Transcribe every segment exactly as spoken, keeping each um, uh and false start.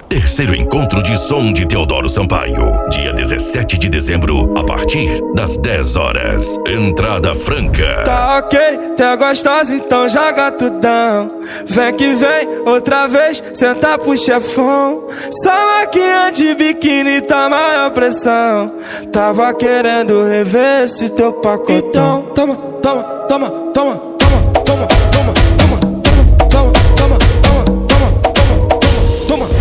Terceiro encontro de som de Teodoro Sampaio. Dia dezessete de dezembro, a partir das dez horas. Entrada franca. Tá ok, tá gostosa, então joga tudão. Vem que vem, outra vez, senta pro chefão. Só maquinha de biquíni, tá maior pressão. Tava querendo rever esse teu pacotão. Toma, toma, toma, toma, toma, toma, toma, toma, toma, toma, toma, toma.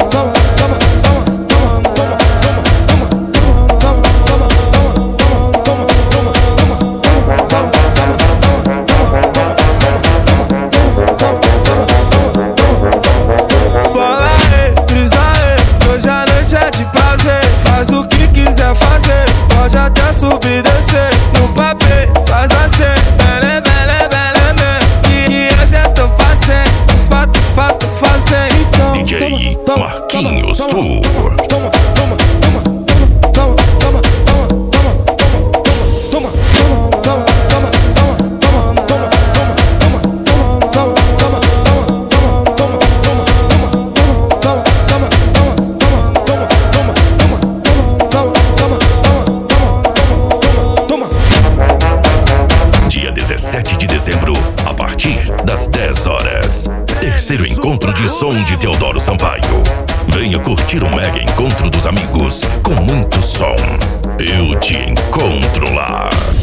Faz o que quiser fazer, pode até subir e descer. No papel, faz assim, bele, bele, bele, bele. E hoje eu tô fazendo, fato, fato, fazendo. Então, D J toma, Marquinhos toma, Tour. Toma, toma, toma, toma, toma, toma, toma, toma, toma, toma, dezessete de dezembro, a partir das dez horas. Terceiro encontro de som de Teodoro Sampaio. Venha curtir o mega encontro dos amigos com muito som. Eu te encontro lá.